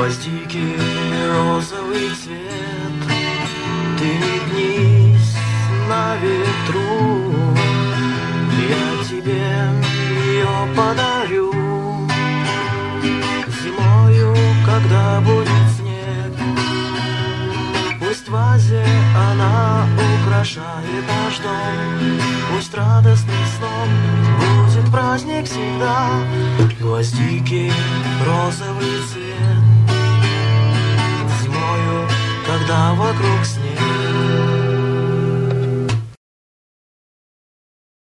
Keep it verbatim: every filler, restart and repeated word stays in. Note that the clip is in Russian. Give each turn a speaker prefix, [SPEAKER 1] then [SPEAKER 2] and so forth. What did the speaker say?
[SPEAKER 1] Гвоздики, розовый цвет, ты не гнись на ветру, я тебе ее подарю. Зимою, когда будет снег, пусть в вазе она украшает наш дом, пусть радостный сном будет праздник всегда. Гвоздики, розовый цвет, зимою, когда вокруг снег,